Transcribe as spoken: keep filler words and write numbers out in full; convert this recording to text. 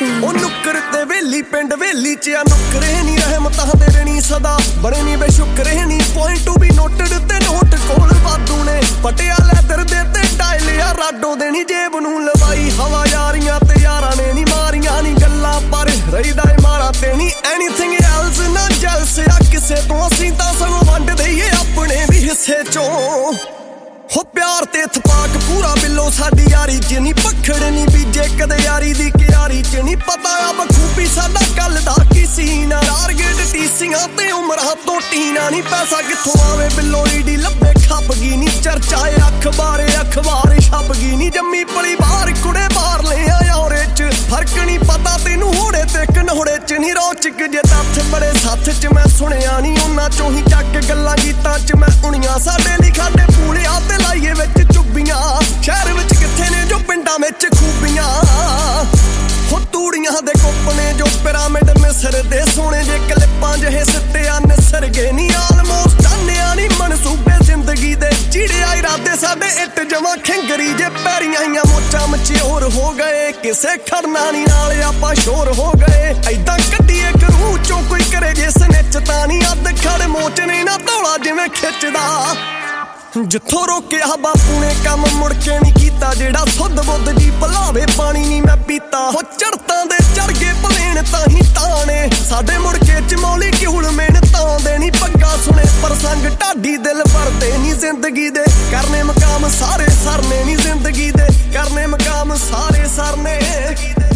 ਉਹ ਨੁੱਕਰ ਤੇ ਵੇਲੀ ਪਿੰਡ ਵੇਲੀ ਚ ਆ ਨੁੱਕਰੇ ਨੀ ਰਹਿਮਤਾਂ ਤੇਰੇ ਨੀ ਸਦਾ ਬੜੇ ਨੀ ਬੇਸ਼ੁਕਰੇ ਨੀ ਪੁਆਇੰਟ ਟੂ ਬੀ ਨੋਟਡ ਤੇ ਨੋਟ ਕੋਲ ਵਾਧੂ ਨੇ ਪਟਿਆ ਲੈਦਰ ਦੇ ਤੇ ਟਾਇਲ ਆ ਰਾਡੋ ਦੇ ਨੀ ਜੇਬ ਨੂੰ ਲਵਾਈ ਹਵਾ ਯਾਰੀਆਂ ਤੇ ਯਾਰਾਂ ਨੇ ਨੀ ਮਾਰੀਆਂ ਨੀ ਗੱਲਾਂ ਪਰ ਰਹੀਦਾ ਏ ਮਾਰਾ ਤੇ ਨੀ ਐਨੀਥਿੰਗ ਐਲਸ ਨਾ ਜੈਲਸ ਆ ਕਿਸੇ ਤੋਂ ਅਸੀਂ ਤਾਂ ਸਗੋਂ ਵੰਡ ਦਈਏ ਆਪਣੇ ਵੀ ਹਿੱਸੇ ਚੋਂ ਹੋ ਪਿਆਰ ਤੇ ਥਪਾਕ ਪੂਰਾ ਬਿੱਲੋ ਸਾਡੀ ਯਾਰੀ ਚ ਨੀ ਪਖੜ ਨੀ ਬੀਜੇ ਕਦੇ ਯਾਰੀ ਦੀ ਕਿਆਰੀ ਚ ਨੀ ਪਤਾ ਆ ਬਖੂਬੀ ਸਾਡਾ ਕੱਲ ਦਾ ਕੀ ਸੀਨਾ ਟਾਰਗੇਟ ਟੀਸੀਆਂ ਤੇ ਉਮਰਾਂ ਤੋਂ ਟੀਨਾ ਨੀ ਪੈਸਾ ਕਿੱਥੋਂ ਆਵੇ ਬਿੱਲੋ ਈਡੀ ਲੱਭੇ ਖੱਪ ਗਈ ਨੀ ਚਰਚਾ ਏ ਅਖਬਾਰੇ ਅਖਬਾਰ ਛਪ ਗਈ ਨੀ ਜੰਮੀ ਪਲੀ ਬਾਹਰ ਕੁੜੇ ਬਾਹਰ ਲੈ ਆਇਆ ਔਰੇ ਚ ਫਰਕ ਨੀ ਪਤਾ ਤੈਨੂੰ ਹੋੜੇ ਤੇ ਕਨਹੋੜੇ ਚ ਨੀ ਰੋਚਕ ਜੇ ਤੱਥ ਬੜੇ ਸੱਥ ਚ ਮੈਂ ਸੁਣਿਆ ਨੀ ਉਹਨਾਂ ਚੋਂ ਹੀ ਚੱਕ ਗੱਲਾਂ ਗੀਤਾਂ ਚ ਮੈਂ ਉਣੀਆਂ ਸਾਡੇ ਲਈ ਖਾਡੇ ਪੂਲਿਆ ਤੇ ਲਾਈਏ ਵਿੱਚ ਚੁੱਬੀਆਂ ਸ਼ਹਿਰ ਵਿੱਚ ਕਿੱਥੇ ਨੇ ਜੋ ਪਿੰਡਾਂ ਵਿੱਚ ਖੂਬੀਆਂ ਹੋ ਤੂੜੀਆਂ ਦੇ ਕੋਪਨੇ ਜੋ ਪਿਰਾਮਿਡ ਮਿਸਰ ਦੇ ਸੋਹਣੇ ਜੇ ਕਲਿੱਪਾਂ ਜਿਹੇ ਸਿੱਟਿਆ ਨਿਸਰ ਗਏ ਨੀ ਆਲਮੋਸਟ ਆਨਿਆ ਨੀ ਮਨਸੂਬੇ ਜ਼ਿੰਦਗੀ ਦੇ ਚਿੜਿਆ ਇਰਾਦੇ ਸਾਡੇ ਇੱਟ ਜਮਾ ਖਿੰਗਰੀ ਜੇ ਪੈਰੀਆਂ ਆਈਆਂ ਮੋਚਾਂ ਮਚਿਓਰ ਹੋ ਗਏ ਕਿਸੇ ਖੜਨਾ ਨੀ ਨਾਲ ਆਪਾਂ ਸ਼ੋਰ ਹੋ ਗਏ ਐਦਾਂ ਕੱਢੀਏ ਕਰੂ ਚੋਂ ਕੋਈ ਕਰੇ ਜੇ ਸਨਿਚ ਤਾਂ ਨੀ ਅੱਧ ਖੜ ਮੋਚਨੇ ਨਾ ਧੌਲਾ ਜਿਵੇਂ ਖਿੱਚਦਾ ਜਿੱਥੋਂ ਰੋਕਿਆ ਬਾਪੂ ਨੇ ਕੰਮ ਮੁੜ ਕੇ ਨੀ ਕੀਤਾ ਜਿਹੜਾ ਸੁੱਧ ਬੁੱਧ ਦੀ ਭਲਾਵੇ ਪਾਣੀ ਨੀ ਮੈਂ ਪੀਤਾ ਹੋ ਚੜਤਾਂ ਦੇ ਚੜ ਗਏ ਪਲੇਨ ਤਾਂ ਹੀ ਤਾਣੇ ਸਾਡੇ ਮੁੜ ਕੇ ਚਮੌਲੀ ਕਿਉਲ ਮਿਹਨਤਾਂ ਦੇ ਨੀ ਪੱਗਾ ਸੁਣੇ ਪ੍ਰਸੰਗ ਢਾਡੀ ਦਿਲ ਭਰਦੇ ਨੀ ਜ਼ਿੰਦਗੀ ਦੇ ਕਰਨੇ ਮਕਾਮ ਸਾਰੇ ਸਰਨੇ ਨੀ ਜ਼ਿੰਦਗੀ ਦੇ ਕਰਨੇ ਮਕਾਮ ਸਾਰੇ ਸਰਨੇ